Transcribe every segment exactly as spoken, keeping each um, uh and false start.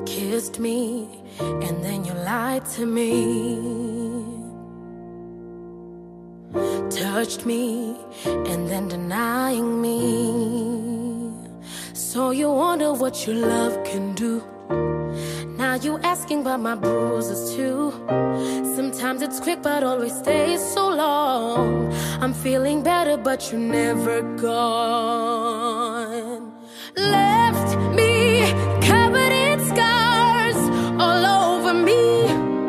Kissed me, and then you lied to me. Touched me, and then denying me. So you wonder what your love can do. Now you asking about my bruises too. Sometimes it's quick but always stays so long. I'm feeling better but you're never gone. Left me covered in scars all over me.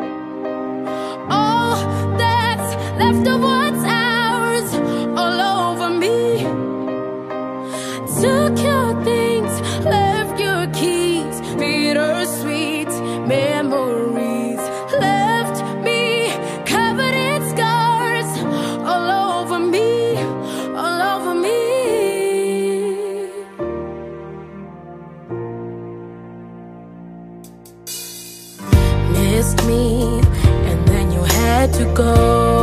All that's left of what's ours all over me. Took your things, left your keys, bittersweet memories. Left me covered in scars all over me, all over me. Missed me, and then you had to go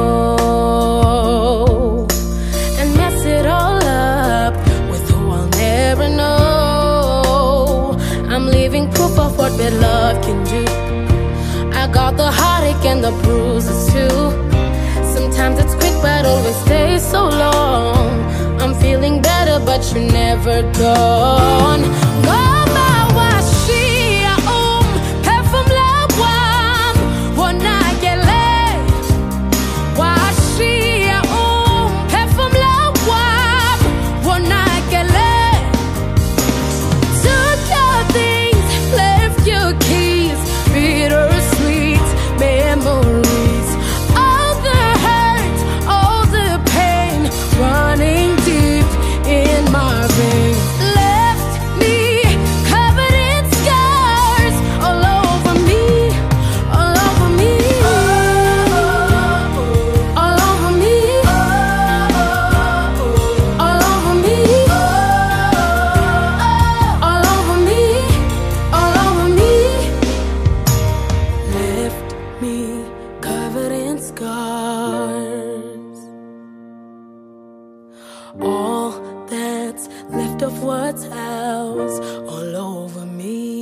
and mess it all up with who I'll never know. I'm leaving proof of what bad love can do. I got the heartache and the bruises too. Sometimes it's quick but always stays so long. I'm feeling better but you're never gone. Scars, all that's left of what's ours all over me.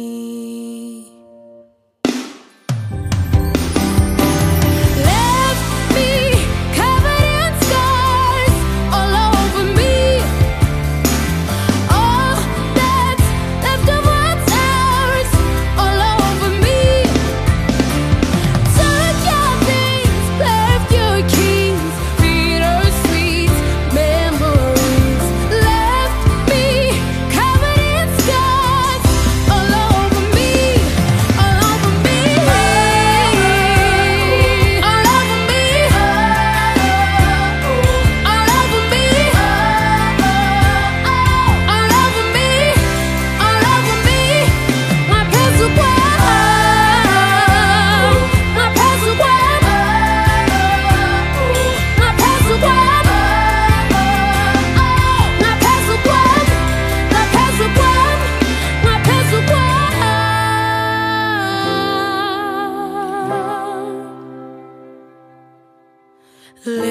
Let